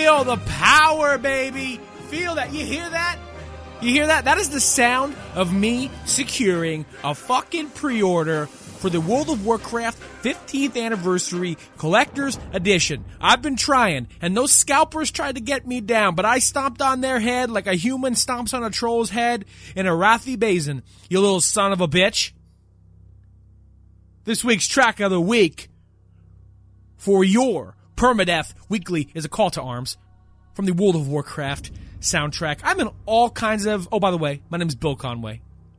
Feel the power, baby. Feel that. You hear that? You hear that? That is the sound of me securing a fucking pre-order for the World of Warcraft 15th Anniversary Collector's Edition. I've been trying, and those scalpers tried to get me down, but I stomped on their head like a human stomps on a troll's head in a Arathi Basin, you little son of a bitch. This week's track of the week for your Permadeath Weekly is a call to arms from the World of Warcraft soundtrack. I'm in all kinds of... Oh, by the way, my name is Bill Conway.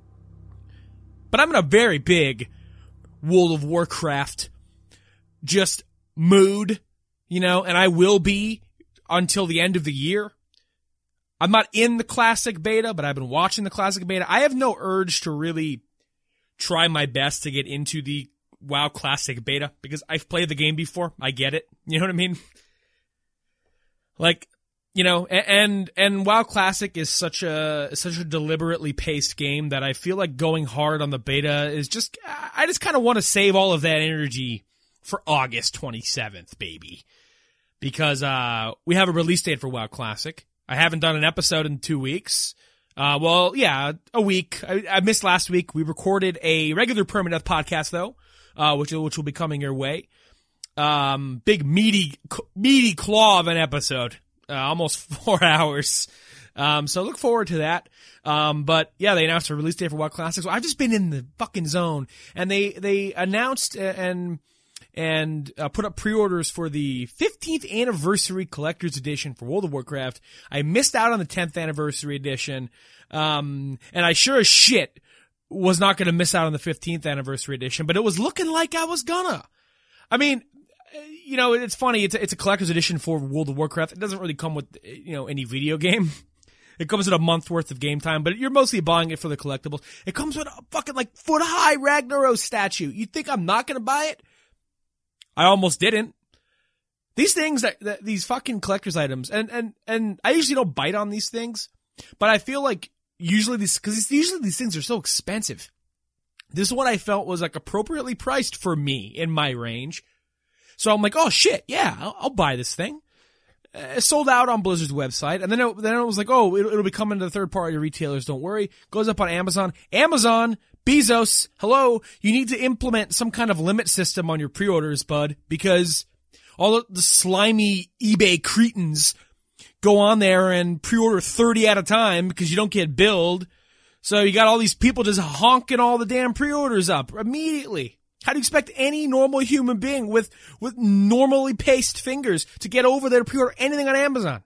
But I'm in a very big World of Warcraft just mood, you know, and I will be until the end of the year. I'm not in the classic beta, but I've been watching the classic beta. I have no urge to really try my best to get into the WoW Classic beta because I've played the game before. I get it. You know what I mean? Like, you know, and WoW Classic is such a deliberately paced game that I feel like going hard on the beta is just, I just kind of want to save all of that energy for August 27th, baby. Because, we have a release date for WoW Classic. I haven't done an episode in 2 weeks. A week. I missed last week. We recorded a regular Permadeath podcast though, which will be coming your way. Big meaty claw of an episode. Almost 4 hours. So look forward to that. But yeah, they announced a release date for WoW Classic. So I've just been in the fucking zone. And they announced and put up pre-orders for the 15th Anniversary Collector's Edition for World of Warcraft. I missed out on the 10th Anniversary Edition. And I sure as shit was not going to miss out on the 15th Anniversary Edition, but it was looking like I was gonna. I mean, you know, it's funny. It's a collector's edition for World of Warcraft. It doesn't really come with, you know, any video game. It comes with a month worth of game time, but you're mostly buying it for the collectibles. It comes with a fucking like foot high Ragnaros statue. You think I'm not going to buy it? I almost didn't. These things that these fucking collector's items, and I usually don't bite on these things, but I feel like usually these things are so expensive. This is what I felt was like appropriately priced for me in my range. So I'm like, oh shit, yeah, I'll buy this thing. Sold out on Blizzard's website, and then it was like, oh, it'll be coming to the third party retailers. Don't worry. Goes up on Amazon. Amazon, Bezos, hello. You need to implement some kind of limit system on your pre-orders, bud, because all the slimy eBay cretins go on there and pre-order 30 at a time because you don't get billed. So you got all these people just honking all the damn pre-orders up immediately. How do you expect any normal human being with normally paced fingers to get over there to pre-order anything on Amazon?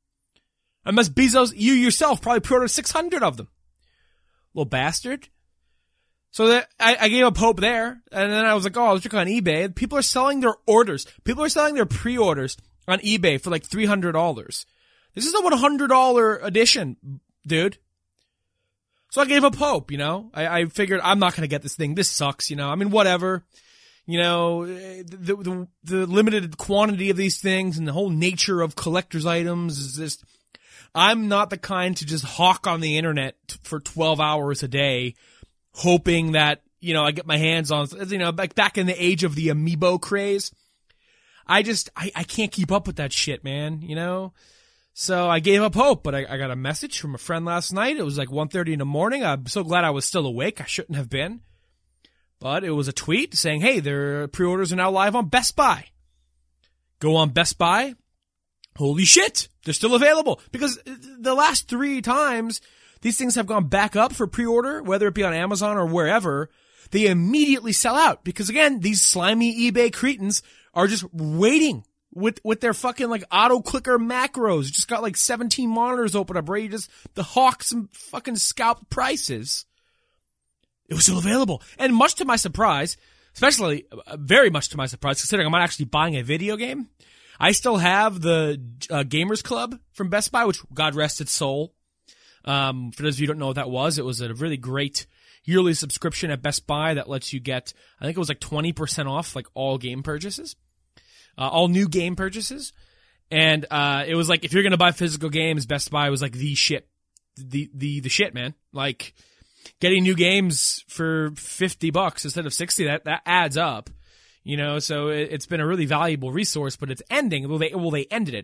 Unless Bezos, you yourself, probably pre-ordered 600 of them. Little bastard. So that I gave up hope there, and then I was like, oh, I'll check on eBay. People are selling their orders. People are selling their pre-orders on eBay for like $300. This is a $100 edition, dude. So I gave up hope, you know. I figured I'm not going to get this thing. This sucks, you know. I mean, whatever. You know, the limited quantity of these things and the whole nature of collector's items is just, I'm not the kind to just hawk on the internet for 12 hours a day, hoping that, you know, I get my hands on, you know, back in the age of the amiibo craze. I can't keep up with that shit, man, you know. So I gave up hope, but I got a message from a friend last night. It was like 1:30 in the morning. I'm so glad I was still awake. I shouldn't have been. But it was a tweet saying, hey, their pre-orders are now live on Best Buy. Go on Best Buy. Holy shit, they're still available. Because the last 3 times these things have gone back up for pre-order, whether it be on Amazon or wherever, they immediately sell out. Because again, these slimy eBay cretins are just waiting with their fucking like auto clicker macros. Just got like 17 monitors open up, ready to hawk some fucking scalp prices. It was still available. And much to my surprise, especially very much to my surprise, considering I'm not actually buying a video game, I still have the Gamers Club from Best Buy, which God rest its soul. For those of you who don't know what that was, it was a really great yearly subscription at Best Buy that lets you get, I think it was like 20% off like all game purchases. All new game purchases. And, it was like, if you're gonna buy physical games, Best Buy was like the shit. The shit, man. Like, getting new games for $50 instead of 60, that adds up. You know, so it's been a really valuable resource, but it's ending. Well, they ended it.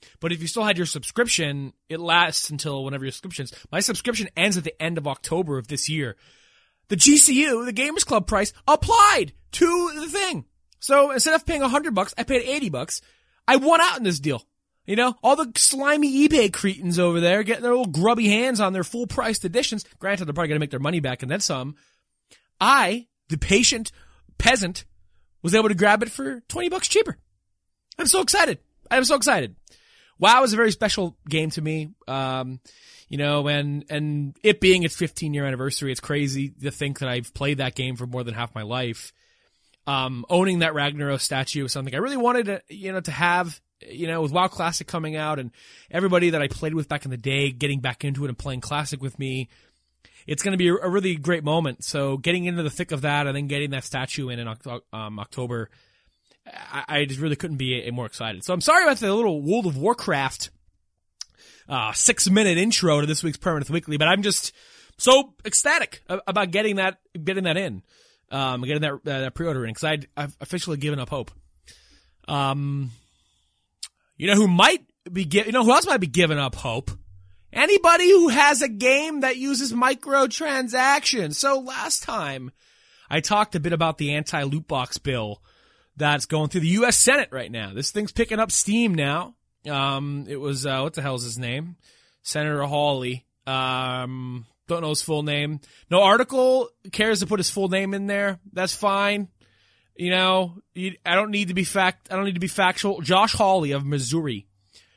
But if you still had your subscription, it lasts until whenever your subscriptions. My subscription ends at the end of October of this year. The GCU, the Gamers Club price, applied to the thing. So instead of paying $100, I paid $80. I won out in this deal. You know, all the slimy eBay cretins over there getting their little grubby hands on their full-priced editions. Granted, they're probably going to make their money back and then some. I, the patient peasant, was able to grab it for $20 cheaper. I'm so excited. I'm so excited. WoW is a very special game to me. You know, and it being its 15-year anniversary, it's crazy to think that I've played that game for more than half my life. Owning that Ragnaros statue was something I really wanted to, you know, to have, you know, with WoW Classic coming out and everybody that I played with back in the day getting back into it and playing Classic with me. It's going to be a really great moment. So getting into the thick of that and then getting that statue in October, I just really couldn't be more excited. So I'm sorry about the little World of Warcraft 6-minute intro to this week's Permanent Weekly, but I'm just so ecstatic about getting that in, getting that pre-order in, because I've officially given up hope. You know who else might be giving up hope? Anybody who has a game that uses microtransactions. So last time I talked a bit about the anti-loot box bill that's going through the U.S. Senate right now. This thing's picking up steam now. It was, what the hell is his name? Senator Hawley. Don't know his full name. No article cares to put his full name in there. That's fine. You know, I don't need to be factual. Josh Hawley of Missouri.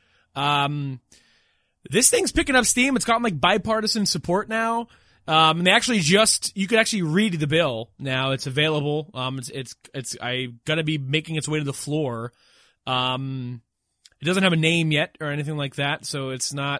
This thing's picking up steam. It's gotten like bipartisan support now. And they actually you could actually read the bill now. It's available. It's gonna be making its way to the floor. It doesn't have a name yet or anything like that. So it's not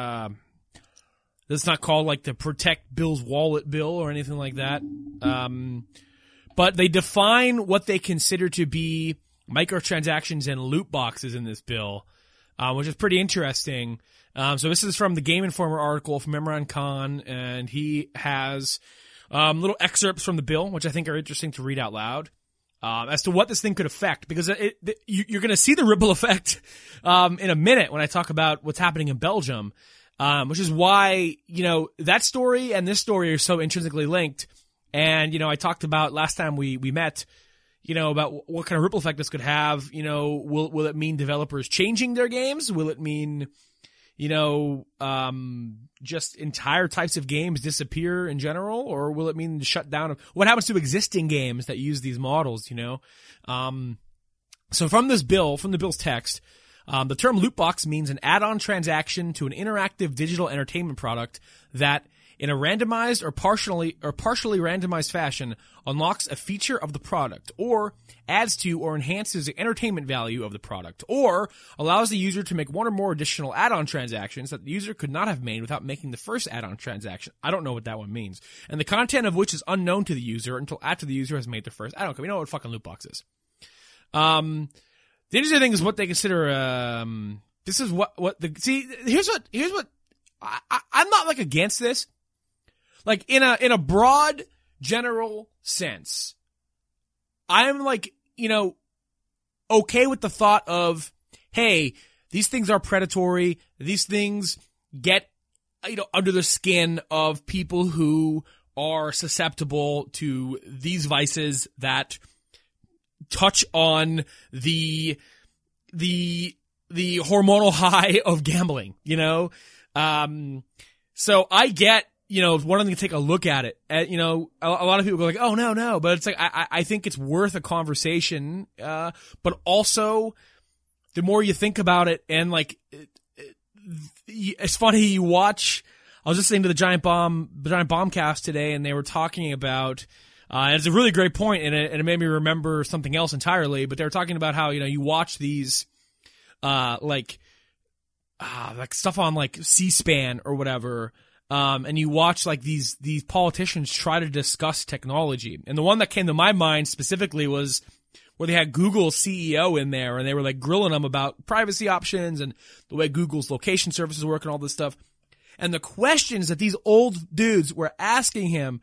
called like the Protect Bill's Wallet bill or anything like that. But they define what they consider to be microtransactions and loot boxes in this bill, which is pretty interesting. So this is from the Game Informer article from Imran Khan, and he has little excerpts from the bill, which I think are interesting to read out loud, as to what this thing could affect, because you're going to see the ripple effect in a minute when I talk about what's happening in Belgium, which is why, you know, that story and this story are so intrinsically linked. And, you know, I talked about last time we met, you know, about what kind of ripple effect this could have. You know, will it mean developers changing their games? Will it mean, you know, just entire types of games disappear in general? Or will it mean the shutdown of what happens to existing games that use these models, you know? So from the bill's text, the term loot box means an add-on transaction to an interactive digital entertainment product that, in a randomized or partially randomized fashion, unlocks a feature of the product, or adds to or enhances the entertainment value of the product, or allows the user to make one or more additional add-on transactions that the user could not have made without making the first add-on transaction. I don't know what that one means. And the content of which is unknown to the user until after the user has made the first. I don't care. We know what fucking loot box is. The interesting thing is what they consider, here's what, I'm not like against this. Like in a broad general sense, I'm like, you know, okay with the thought of, hey, these things are predatory. These things get, you know, under the skin of people who are susceptible to these vices that touch on the hormonal high of gambling, you know? So I get, you know, wanting to take a look at it. You know, a lot of people go like, oh, no. But it's like, I think it's worth a conversation. But also, the more you think about it, and like, it's funny, you watch, I was listening to the Giant Bombcast today, and they were talking about, and it's a really great point, and it made me remember something else entirely, but they were talking about how, you know, you watch these, like stuff on like C-SPAN or whatever, and you watch like these politicians try to discuss technology. And the one that came to my mind specifically was where they had Google's CEO in there, and they were like grilling him about privacy options and the way Google's location services work and all this stuff. And the questions that these old dudes were asking him,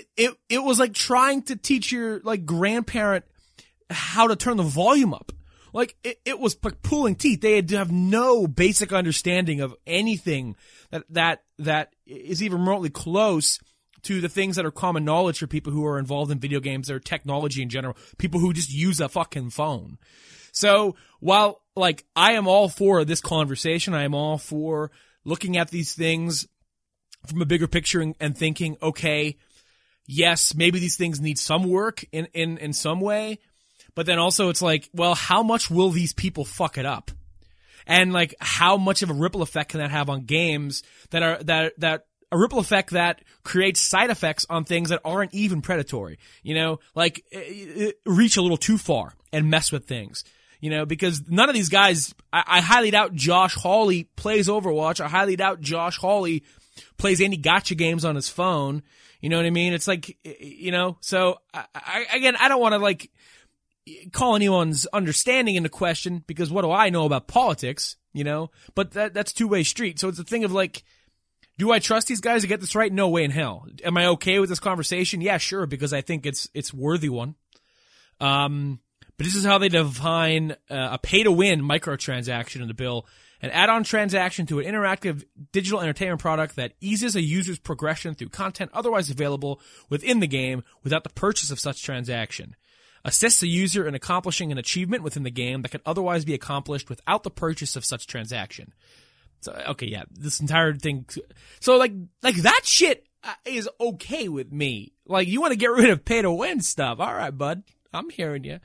it was like trying to teach your like grandparent how to turn the volume up. Like, it was like pulling teeth. They had to have no basic understanding of anything that is even remotely close to the things that are common knowledge for people who are involved in video games or technology in general, people who just use a fucking phone. So while, like, I am all for this conversation, I am all for looking at these things from a bigger picture and thinking, okay, yes, maybe these things need some work in some way, but then also it's like, well, how much will these people fuck it up? And like, how much of a ripple effect can that have on games that a ripple effect that creates side effects on things that aren't even predatory, you know, like reach a little too far and mess with things, you know, because none of these guys, I highly doubt Josh Hawley plays Overwatch. I highly doubt Josh Hawley plays any gacha games on his phone. You know what I mean? It's like, you know, so I don't want to like call anyone's understanding into question because what do I know about politics, you know, but that's two-way street. So it's a thing of like, do I trust these guys to get this right? No way in hell. Am I okay with this conversation? Yeah, sure, because I think it's worthy one. But this is how they define a pay-to-win microtransaction in the bill, an add-on transaction to an interactive digital entertainment product that eases a user's progression through content otherwise available within the game without the purchase of such transaction. Assists the user in accomplishing an achievement within the game that could otherwise be accomplished without the purchase of such transaction. So, okay, yeah, this entire thing. So, like that shit is okay with me. Like, you want to get rid of pay-to-win stuff. All right, bud. I'm hearing you.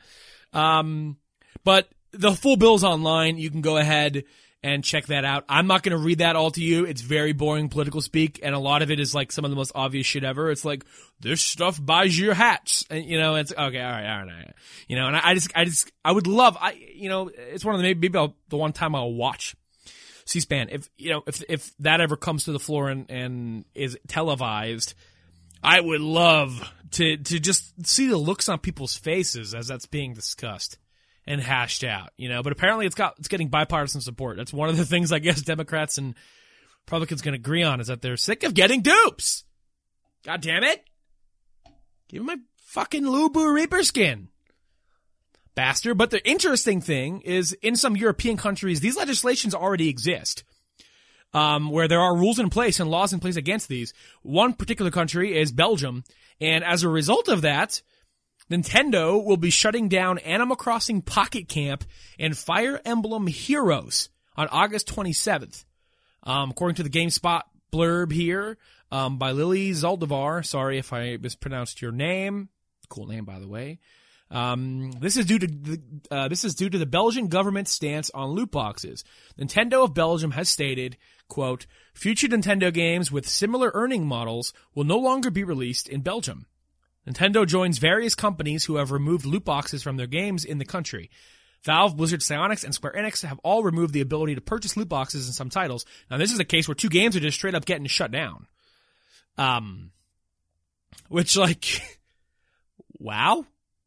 But the full bill's online. You can go ahead and check that out. I'm not going to read that all to you. It's very boring political speak, and a lot of it is like some of the most obvious shit ever. It's like, this stuff buys your hats. And, you know, it's, okay, all right. You know, and I would love, you know, it's one of the, maybe the one time I'll watch C-SPAN. If that ever comes to the floor and is televised, I would love to just see the looks on people's faces as that's being discussed and hashed out, you know, but apparently it's getting bipartisan support. That's one of the things I guess Democrats and Republicans can agree on is that they're sick of getting dupes. God damn it. Give me my fucking Lubu Reaper skin. Bastard. But the interesting thing is in some European countries, these legislations already exist. Where there are rules in place and laws in place against these. One particular country is Belgium. And as a result of that, Nintendo will be shutting down Animal Crossing Pocket Camp and Fire Emblem Heroes on August 27th. According to the GameSpot blurb here, by Lily Zaldivar. Sorry if I mispronounced your name. Cool name, by the way. This is due to the Belgian government's stance on loot boxes. Nintendo of Belgium has stated, quote, future Nintendo games with similar earning models will no longer be released in Belgium. Nintendo joins various companies who have removed loot boxes from their games in the country. Valve, Blizzard, Psyonix, and Square Enix have all removed the ability to purchase loot boxes in some titles. Now, this is a case where two games are just straight up getting shut down. Which, like, wow.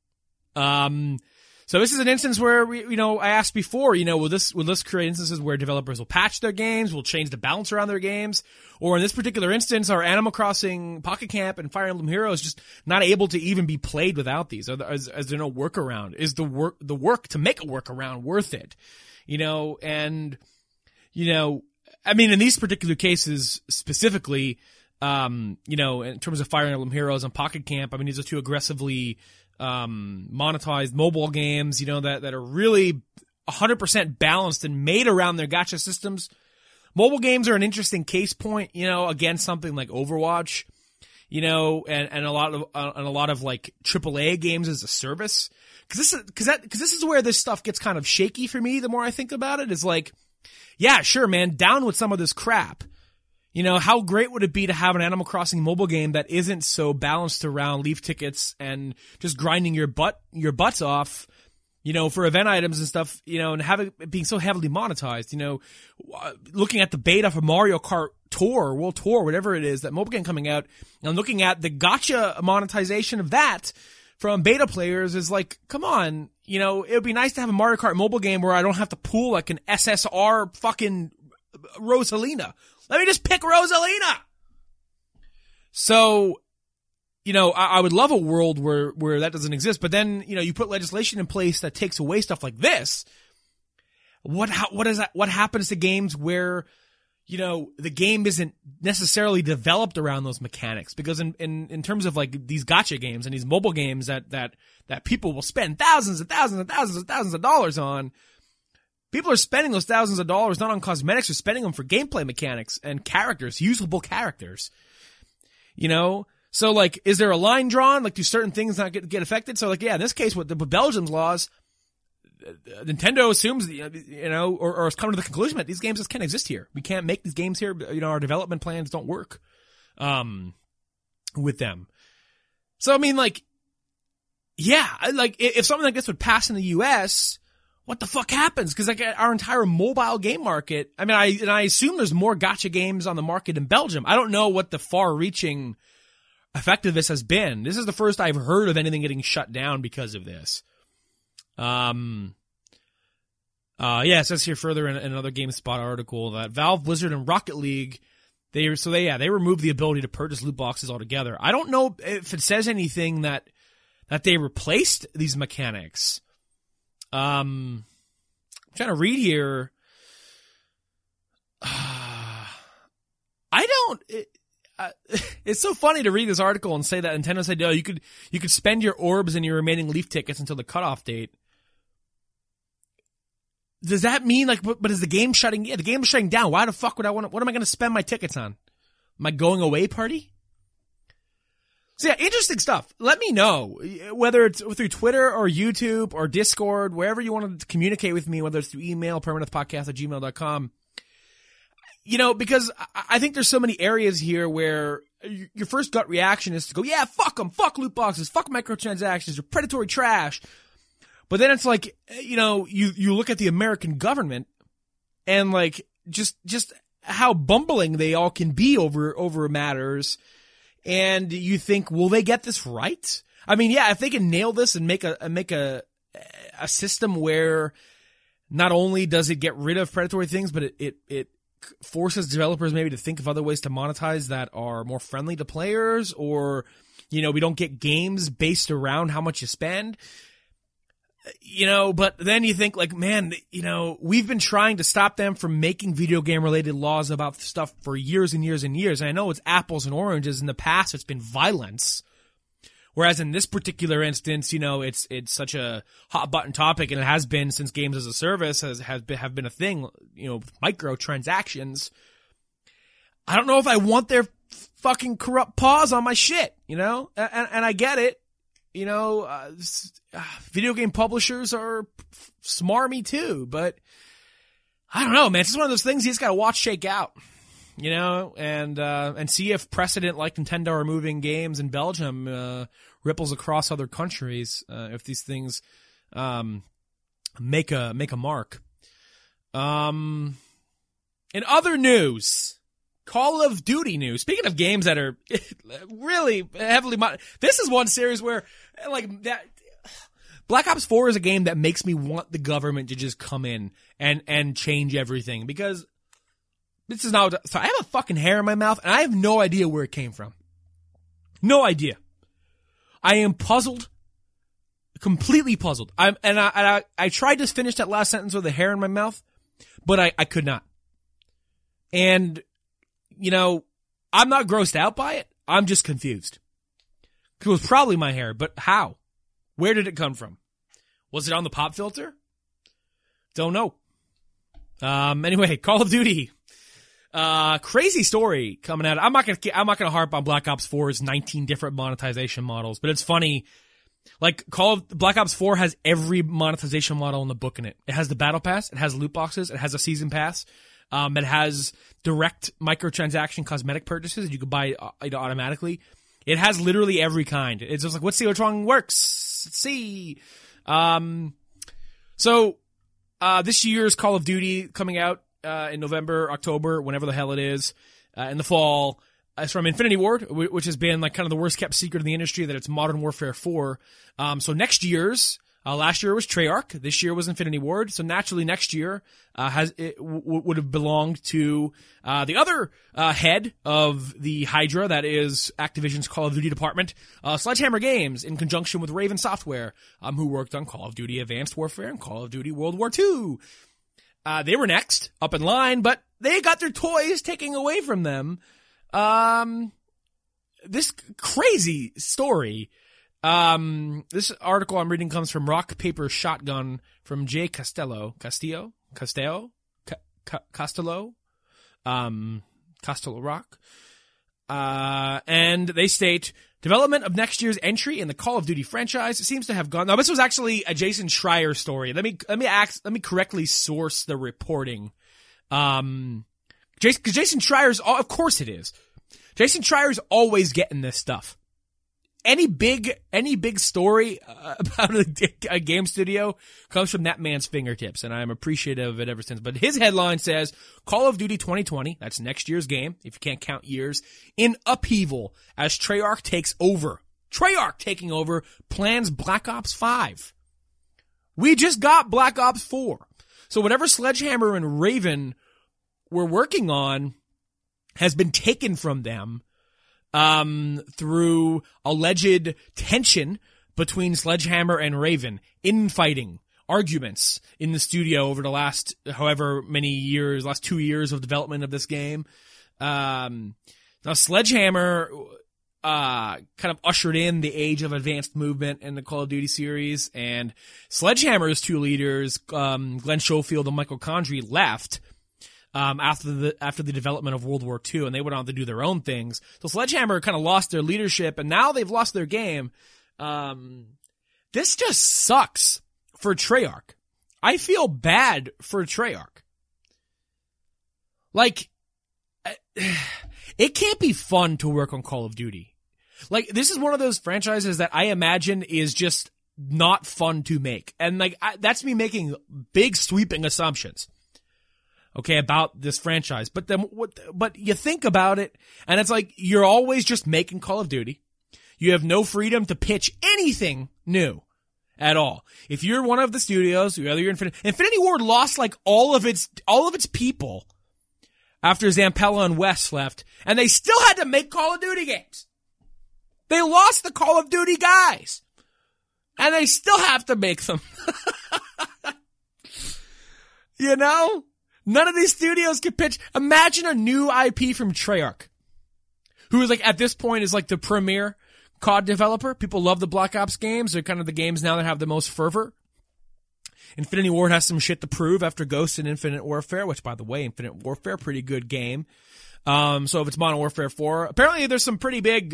So this is an instance where I asked before, will this create instances where developers will patch their games, will change the balance around their games, or in this particular instance, are Animal Crossing Pocket Camp and Fire Emblem Heroes just not able to even be played without these? Is there no workaround? Is the work to make a workaround worth it? I mean, in these particular cases specifically, in terms of Fire Emblem Heroes and Pocket Camp, I mean, these are two aggressively monetized mobile games, that are really 100% balanced and made around their gacha systems. Mobile games are an interesting case point, against something like Overwatch, and a lot of like AAA games as a service. Cause this is where this stuff gets kind of shaky for me. The more I think about it, is like, yeah, sure, man, down with some of this crap. How great would it be to have an Animal Crossing mobile game that isn't so balanced around leaf tickets and just grinding your butts off, for event items and stuff, and having it being so heavily monetized, looking at the beta for Mario Kart Tour, World Tour, whatever it is, that mobile game coming out, and looking at the gacha monetization of that from beta players is like, come on, it would be nice to have a Mario Kart mobile game where I don't have to pull like an SSR fucking Rosalina. Let me just pick Rosalina. So, I would love a world where that doesn't exist, but then, you put legislation in place that takes away stuff like this. What happens to games where, the game isn't necessarily developed around those mechanics? Because in terms of like these gacha games and these mobile games that people will spend thousands and thousands and thousands and thousands of dollars on, people are spending those thousands of dollars not on cosmetics, they're spending them for gameplay mechanics and characters, usable characters. So like, is there a line drawn? Like, do certain things not get affected? So like, yeah, in this case, with Belgium's laws, Nintendo assumes, or has come to the conclusion that these games just can't exist here. We can't make these games here. Our development plans don't work, with them. So, I mean, like, yeah, like, if something like this would pass in the US, what the fuck happens? Cause like our entire mobile game market, I mean, I assume there's more gacha games on the market in Belgium. I don't know what the far reaching effect of this has been. This is the first I've heard of anything getting shut down because of this. It says here further in another GameSpot article that Valve, Blizzard, and Rocket League, they removed the ability to purchase loot boxes altogether. I don't know if it says anything that they replaced these mechanics. I'm trying to read here. It's so funny to read this article and say that Nintendo said, you could spend your orbs and your remaining Leaf tickets until the cutoff date. Does that mean like, but is the game shutting? Yeah, the game is shutting down. Why the fuck would I want to, what am I going to spend my tickets on? My going away party? So yeah, interesting stuff. Let me know, whether it's through Twitter or YouTube or Discord, wherever you want to communicate with me, whether it's through email, permanentpodcast@gmail.com. Because I think there's so many areas here where your first gut reaction is to go, yeah, fuck them, fuck loot boxes, fuck microtransactions, they're predatory trash. But then it's like, you look at the American government and like, just how bumbling they all can be over matters. And you think, will they get this right? I mean, yeah, if they can nail this and make a system where not only does it get rid of predatory things, but it forces developers maybe to think of other ways to monetize that are more friendly to players, or, we don't get games based around how much you spend. But then you think like, man, we've been trying to stop them from making video game related laws about stuff for years and years and years. And I know it's apples and oranges. In the past, it's been violence. Whereas in this particular instance, it's such a hot button topic, and it has been since games as a service have been a thing, microtransactions. I don't know if I want their fucking corrupt paws on my shit, and I get it. Video game publishers are smarmy too, but I don't know, man. It's just one of those things you just gotta watch shake out, and see if precedent like Nintendo removing games in Belgium, ripples across other countries, if these things, make a mark. In other news, Call of Duty news. Speaking of games that are really heavily this is one series where, like, that Black Ops 4 is a game that makes me want the government to just come in and change everything, because this is not, so I have a fucking hair in my mouth and I have no idea where it came from. No idea. I am puzzled. Completely puzzled. I tried to finish that last sentence with a hair in my mouth, but I could not. And, I'm not grossed out by it. I'm just confused. It was probably my hair, but how? Where did it come from? Was it on the pop filter? Don't know. Anyway, Call of Duty. Crazy story coming out. I'm not gonna harp on Black Ops 4's 19 different monetization models, but it's funny. Like, Black Ops 4 has every monetization model in the book in it. It has the battle pass, it has loot boxes, it has a season pass, it has direct microtransaction cosmetic purchases that you could buy automatically. It has literally every kind. It's just like, let's see which one works. Let's see. So this year's Call of Duty coming out in November, October, whenever the hell it is, in the fall. It's from Infinity Ward, which has been like kind of the worst kept secret in the industry, that it's Modern Warfare 4. So next year's Last year was Treyarch. This year was Infinity Ward. So naturally next year, would have belonged to, the other, head of the Hydra, that is Activision's Call of Duty department, Sledgehammer Games, in conjunction with Raven Software, who worked on Call of Duty Advanced Warfare and Call of Duty World War II. They were next, up in line, but they got their toys taken away from them. This crazy story. This article I'm reading comes from Rock Paper Shotgun from Jay Costello, Rock. And they state, development of next year's entry in the Call of Duty franchise seems to have gone. Now, this was actually a Jason Schreier story. Let me correctly source the reporting. Jason Schreier's, of course it is. Jason Schreier's always getting this stuff. Any big story about a game studio comes from that man's fingertips, and I'm appreciative of it ever since. But his headline says, Call of Duty 2020, that's next year's game, if you can't count years, in upheaval as Treyarch takes over. Treyarch taking over, plans Black Ops 5. We just got Black Ops 4. So whatever Sledgehammer and Raven were working on has been taken from them through alleged tension between Sledgehammer and Raven, infighting, arguments in the studio over the last however many years, last 2 years of development of this game. Now Sledgehammer kind of ushered in the age of advanced movement in the Call of Duty series, and Sledgehammer's two leaders, Glenn Schofield and Michael Condrey, left after the development of World War II, and they went on to do their own things. So Sledgehammer kind of lost their leadership, and now they've lost their game. This just sucks for Treyarch. I feel bad for Treyarch. Like, it can't be fun to work on Call of Duty. Like, this is one of those franchises that I imagine is just not fun to make. And like, that's me making big sweeping assumptions. Okay, about this franchise. But then but you think about it, and it's like, you're always just making Call of Duty. You have no freedom to pitch anything new at all. If you're one of the studios, whether you're Infinity Ward lost like all of its people after Zampella and West left, and they still had to make Call of Duty games. They lost the Call of Duty guys, and they still have to make them. You know? None of these studios can pitch. Imagine a new IP from Treyarch, who is like, at this point, is like the premier COD developer. People love the Black Ops games. They're kind of the games now that have the most fervor. Infinity Ward has some shit to prove after Ghost and Infinite Warfare, which, by the way, Infinite Warfare, pretty good game. So if it's Modern Warfare 4, apparently there's some pretty big,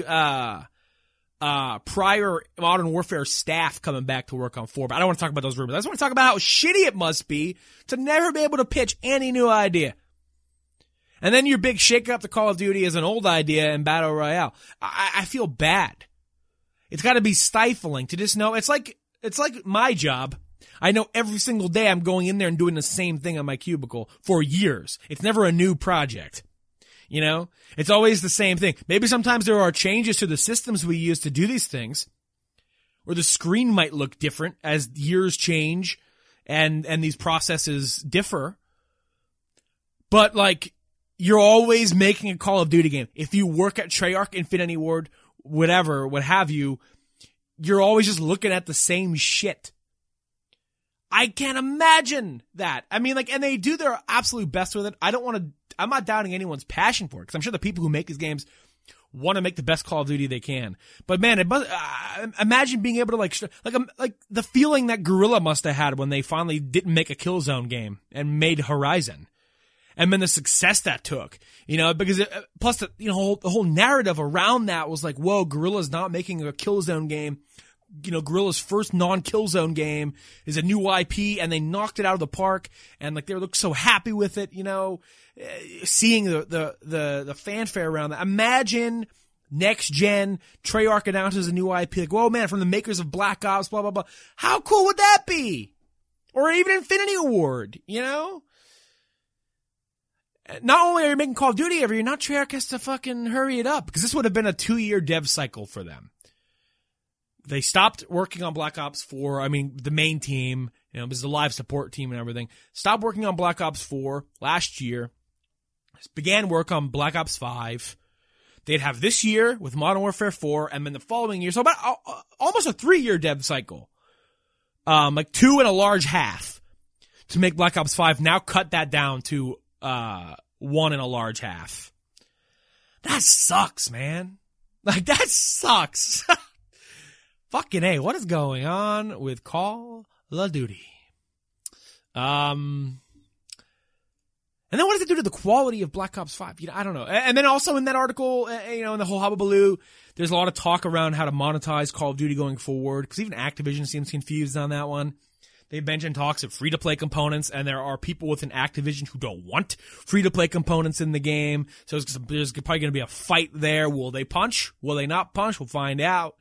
prior Modern Warfare staff coming back to work on 4, but I don't want to talk about those rumors. I just want to talk about how shitty it must be to never be able to pitch any new idea. And then your big shake up to Call of Duty is an old idea in Battle Royale. I feel bad. It's gotta be stifling to just know, it's like my job. I know every single day I'm going in there and doing the same thing on my cubicle for years. It's never a new project. You know, it's always the same thing. Maybe sometimes there are changes to the systems we use to do these things, or the screen might look different as years change and these processes differ. But like, you're always making a Call of Duty game. If you work at Treyarch, Infinity Ward, whatever, what have you, you're always just looking at the same shit. I can't imagine that. I mean, like, and they do their absolute best with it. I'm not doubting anyone's passion for it, because I'm sure the people who make these games want to make the best Call of Duty they can. But man, imagine being able to like the feeling that Guerrilla must have had when they finally didn't make a Killzone game and made Horizon. And then the success that took, you know, because plus the whole narrative around that was like, whoa, Guerrilla's not making a Killzone game. You know, Guerrilla's first non-Killzone game is a new IP, and they knocked it out of the park, and like they looked so happy with it, you know, seeing the fanfare around that. Imagine next gen Treyarch announces a new IP, like, whoa man, from the makers of Black Ops, blah blah blah. How cool would that be? Or even Infinity Ward, you know? Not only are you making Call of Duty every year, now Treyarch has to fucking hurry it up, because this would have been a 2-year dev cycle for them. They stopped working on Black Ops 4. I mean, the main team, this is the live support team and everything. Stopped working on Black Ops 4 last year. Began work on Black Ops 5. They'd have this year with Modern Warfare 4, and then the following year. So about almost a 3-year dev cycle. Like 2 and a large half to make Black Ops 5. Now cut that down to 1 and a large half. That sucks, man. Like, that sucks. Fucking A, what is going on with Call of Duty? And then what does it do to the quality of Black Ops 5? I don't know. And then also in that article, in the whole hubbubaloo, there's a lot of talk around how to monetize Call of Duty going forward, because even Activision seems confused on that one. They mentioned talks of free-to-play components, and there are people within Activision who don't want free-to-play components in the game. So there's probably going to be a fight there. Will they punch? Will they not punch? We'll find out.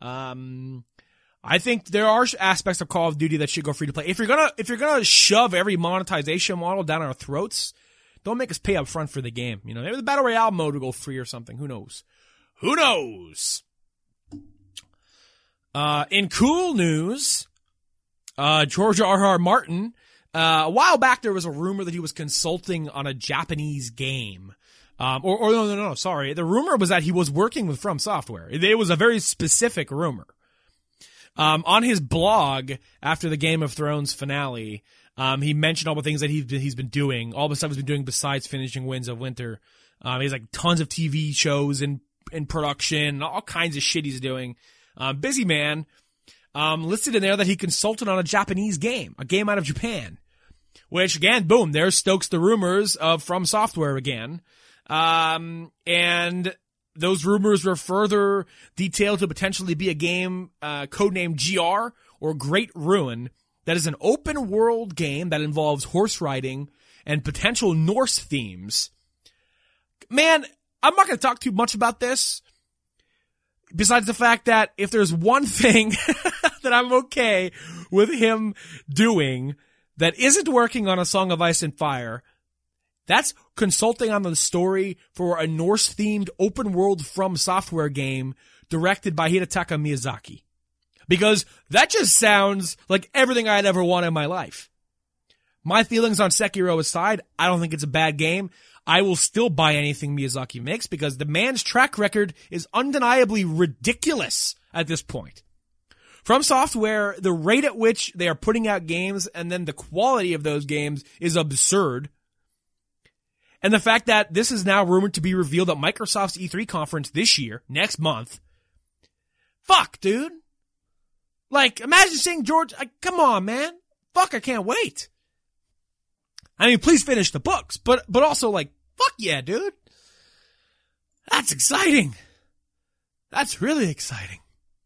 I think there are aspects of Call of Duty that should go free-to-play. If you're gonna shove every monetization model down our throats, don't make us pay up front for the game. Maybe the Battle Royale mode will go free or something. Who knows? Who knows? In cool news, George R.R. Martin, a while back there was a rumor that he was consulting on a Japanese game. No, sorry. The rumor was that he was working with From Software. It was a very specific rumor. On his blog after the Game of Thrones finale, he mentioned all the things that he's been doing, all the stuff he's been doing besides finishing Winds of Winter. He has like tons of TV shows in production, all kinds of shit he's doing. Busy man. Listed in there that he consulted on a Japanese game, a game out of Japan, which again, boom, there stokes the rumors of From Software again. And those rumors were further detailed to potentially be a game, codenamed GR or Great Ruin, that is an open world game that involves horse riding and potential Norse themes. Man, I'm not going to talk too much about this. Besides the fact that if there's one thing that I'm okay with him doing that isn't working on A Song of Ice and Fire, that's consulting on the story for a Norse-themed open-world From Software game directed by Hidetaka Miyazaki. Because that just sounds like everything I'd ever want in my life. My feelings on Sekiro aside, I don't think it's a bad game. I will still buy anything Miyazaki makes because the man's track record is undeniably ridiculous at this point. From Software, the rate at which they are putting out games and then the quality of those games is absurd. And the fact that this is now rumored to be revealed at Microsoft's E3 conference this year, next month. Fuck, dude. Like, imagine seeing George, come on, man. Fuck, I can't wait. I mean, please finish the books, but also like, fuck yeah, dude. That's exciting. That's really exciting.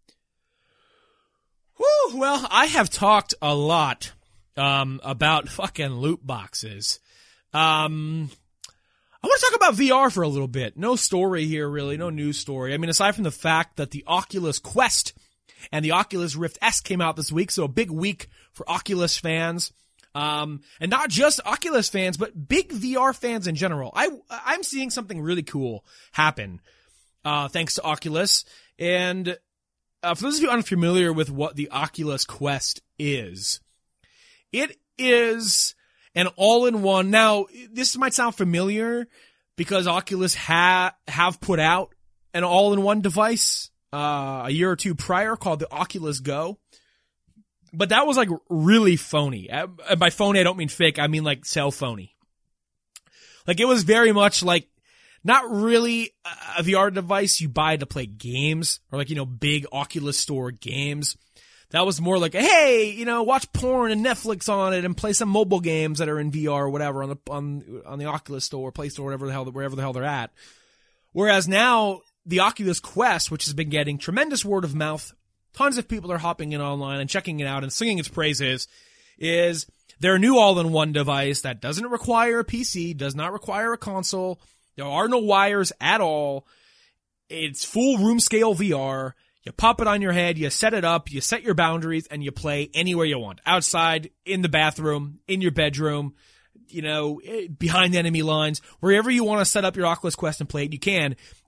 Whew, well, I have talked a lot, about fucking loot boxes. I want to talk about VR for a little bit. No story here, really. No news story. I mean, aside from the fact that the Oculus Quest and the Oculus Rift S came out this week, so a big week for Oculus fans. And not just Oculus fans, but big VR fans in general. I'm seeing something really cool happen, thanks to Oculus. And, for those of you unfamiliar with what the Oculus Quest is, it is an all-in-one. Now, this might sound familiar because Oculus have put out an all-in-one device, a year or two prior called the Oculus Go. But that was like really phony. And by phony, I don't mean fake. I mean like cell phony. Like it was very much like not really a VR device you buy to play games or like, big Oculus Store games. That was more like, hey, watch porn and Netflix on it and play some mobile games that are in VR or whatever on the Oculus Store, Play Store, wherever the hell they're at. Whereas now the Oculus Quest, which has been getting tremendous word of mouth, tons of people are hopping in online and checking it out and singing its praises, is their new all-in-one device that doesn't require a PC, does not require a console. There are no wires at all. It's full room scale VR. You pop it on your head, you set it up, you set your boundaries, and you play anywhere you want. Outside, in the bathroom, in your bedroom, behind enemy lines, wherever you want to set up your Oculus Quest and play it, you can.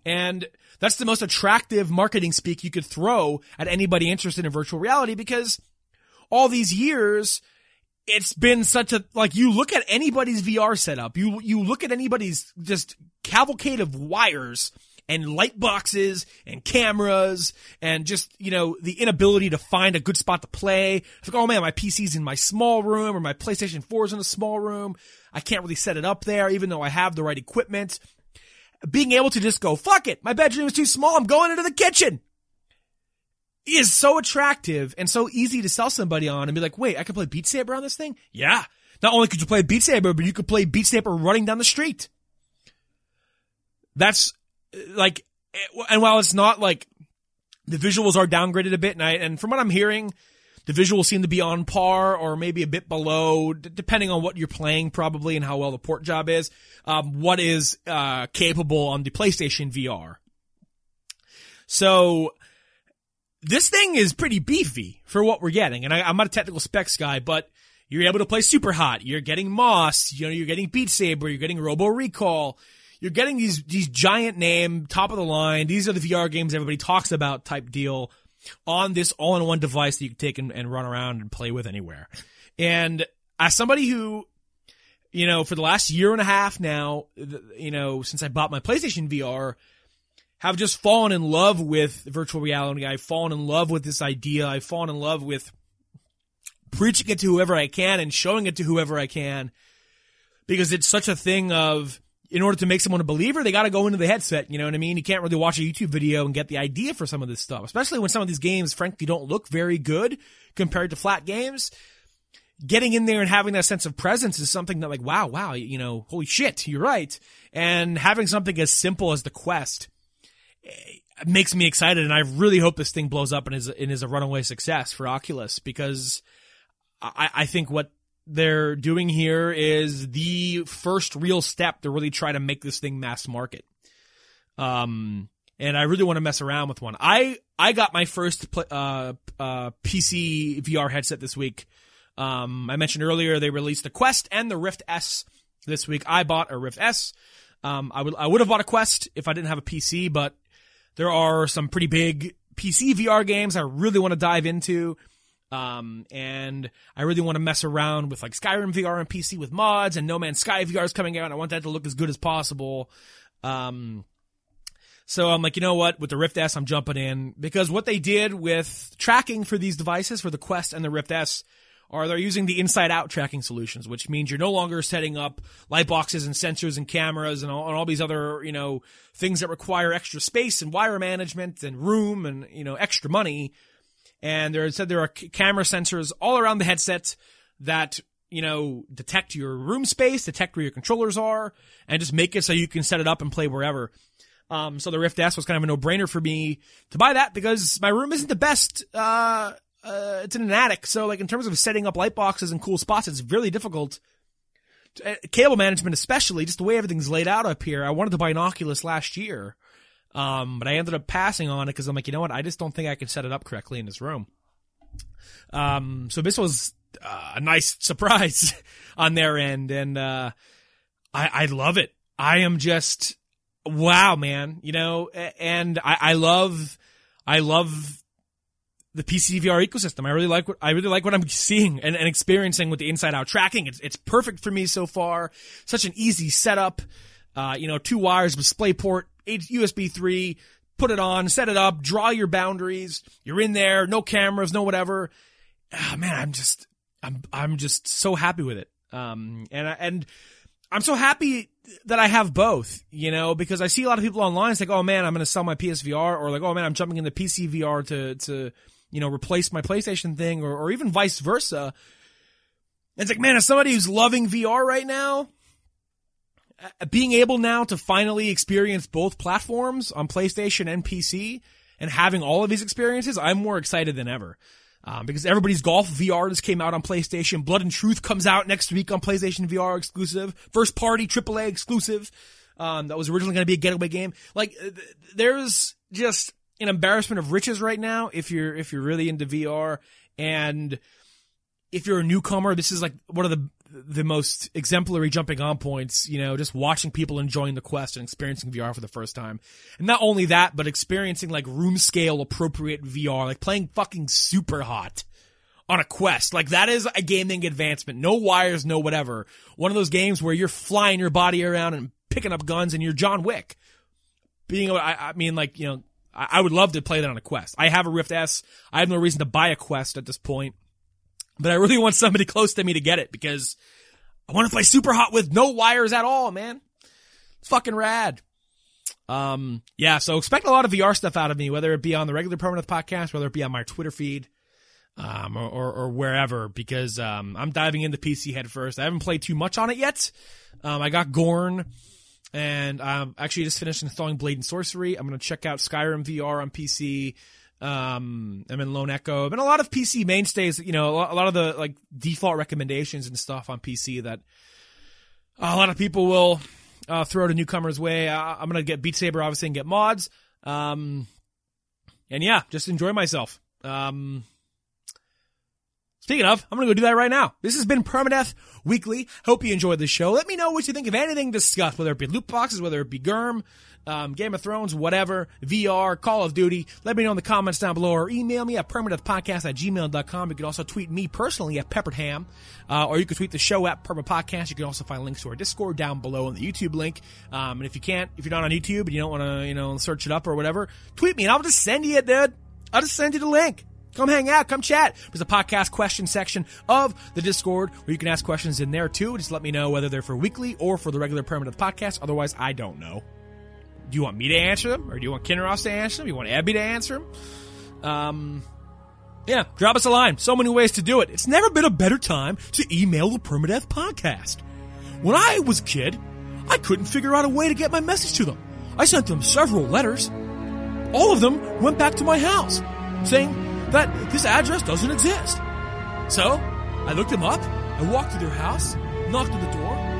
And that's the most attractive marketing speak you could throw at anybody interested in virtual reality, because all these years, it's been such a, like, you look at anybody's VR setup, you look at anybody's just cavalcade of wires and light boxes and cameras and just, the inability to find a good spot to play. It's like, oh man, my PC's in my small room, or my PlayStation 4's in a small room. I can't really set it up there, even though I have the right equipment. Being able to just go, fuck it, my bedroom is too small, I'm going into the kitchen, is so attractive and so easy to sell somebody on and be like, wait, I can play Beat Saber on this thing? Yeah. Not only could you play Beat Saber, but you could play Beat Saber running down the street. That's like, and while it's not like, the visuals are downgraded a bit, and from what I'm hearing, the visuals seem to be on par or maybe a bit below, depending on what you're playing probably and how well the port job is, what is capable on the PlayStation VR. So this thing is pretty beefy for what we're getting, and I'm not a technical specs guy, but you're able to play Super Hot, you're getting Moss, you're getting Beat Saber, you're getting Robo Recall, you're getting these giant name, top of the line, these are the VR games everybody talks about type deal on this all-in-one device that you can take and run around and play with anywhere. And as somebody who, for the last year and a half now, since I bought my PlayStation VR, have just fallen in love with virtual reality. I've fallen in love with this idea. I've fallen in love with preaching it to whoever I can and showing it to whoever I can, because it's such a thing of, in order to make someone a believer, they got to go into the headset. You know what I mean? You can't really watch a YouTube video and get the idea for some of this stuff, especially when some of these games, frankly, don't look very good compared to flat games. Getting in there and having that sense of presence is something that, like, wow, holy shit, you're right. And having something as simple as the Quest makes me excited, and I really hope this thing blows up and is a runaway success for Oculus, because I think what they're doing here is the first real step to really try to make this thing mass market. And I really want to mess around with one. I got my first PC VR headset this week. I mentioned earlier they released the Quest and the Rift S this week. I bought a Rift S. I would have bought a Quest if I didn't have a PC, but there are some pretty big PC VR games I really want to dive into. And I really want to mess around with like Skyrim VR on PC with mods, and No Man's Sky VR is coming out, and I want that to look as good as possible. So I'm like, you know what? With the Rift S, I'm jumping in, because what they did with tracking for these devices, for the Quest and the Rift S, are they're using the inside-out tracking solutions, which means you're no longer setting up light boxes and sensors and cameras and all these other, things that require extra space and wire management and room and, extra money. And there are camera sensors all around the headset that, detect your room space, detect where your controllers are, and just make it so you can set it up and play wherever. So the Rift S was kind of a no-brainer for me to buy that, because my room isn't the best. It's in an attic. So like in terms of setting up light boxes and cool spots, it's really difficult. Cable management especially, just the way everything's laid out up here. I wanted to buy an Oculus last year. But I ended up passing on it because I'm like, you know what? I just don't think I can set it up correctly in this room. So this was a nice surprise on their end, and I love it. I am just, wow, man, and I love the PC VR ecosystem. I really like what I'm seeing and experiencing with the inside out tracking. It's perfect for me so far. Such an easy setup. 2 wires, DisplayPort, USB 3, put it on, set it up, draw your boundaries. You're in there, no cameras, no whatever. Man, I'm just so happy with it. And I'm so happy that I have both, because I see a lot of people online. It's like, oh man, I'm going to sell my PSVR, or like, oh man, I'm jumping into PC VR to replace my PlayStation thing, or even vice versa. It's like, man, as somebody who's loving VR right now, being able now to finally experience both platforms on PlayStation and PC and having all of these experiences, I'm more excited than ever. Because everybody's golf VR just came out on PlayStation. Blood and Truth comes out next week on PlayStation VR exclusive. First party AAA exclusive. That was originally going to be a getaway game. Like, there's just an embarrassment of riches right now if you're really into VR. And if you're a newcomer, this is like one of the most exemplary jumping on points, just watching people enjoying the Quest and experiencing VR for the first time. And not only that, but experiencing like room scale appropriate VR, like playing fucking Super Hot on a Quest. Like that is a gaming advancement. No wires, no whatever. One of those games where you're flying your body around and picking up guns and you're John Wick. I would love to play that on a Quest. I have a Rift S. I have no reason to buy a Quest at this point. But I really want somebody close to me to get it because I want to play Super Hot with no wires at all, man. It's fucking rad. So expect a lot of VR stuff out of me, whether it be on the regular Permanent podcast, whether it be on my Twitter feed, or wherever, because, I'm diving into PC head first. I haven't played too much on it yet. I got Gorn, and I'm actually just finished installing Blade and Sorcery. I'm going to check out Skyrim VR on PC. I'm in Lone Echo. Been a lot of PC mainstays, a lot of the like default recommendations and stuff on PC that a lot of people will throw to newcomers' way. I'm gonna get Beat Saber obviously and get mods. Just enjoy myself. Speaking of, I'm going to go do that right now. This has been Permadeath Weekly. Hope you enjoyed the show. Let me know what you think of anything discussed, whether it be loot boxes, whether it be GURM, Game of Thrones, whatever, VR, Call of Duty. Let me know in the comments down below or email me at permadeathpodcast@gmail.com. You can also tweet me personally at Pepperedham, or you can tweet the show at Permapodcast. You can also find links to our Discord down below in the YouTube link. And if you're not on YouTube and you don't want to, search it up or whatever, tweet me and I'll just send you it, dude. I'll just send you the link. Come hang out, come chat. There's a podcast question section of the Discord where you can ask questions in there too. Just let me know whether they're for weekly or for the regular Permanent podcast. Otherwise, I don't know. Do you want me to answer them? Or do you want Kinross to answer them? You want Abby to answer them? Drop us a line. So many ways to do it. It's never been a better time to email the Permadeath podcast. When I was a kid, I couldn't figure out a way to get my message to them. I sent them several letters. All of them went back to my house, saying that this address doesn't exist. So, I looked them up, I walked to their house, knocked on the door,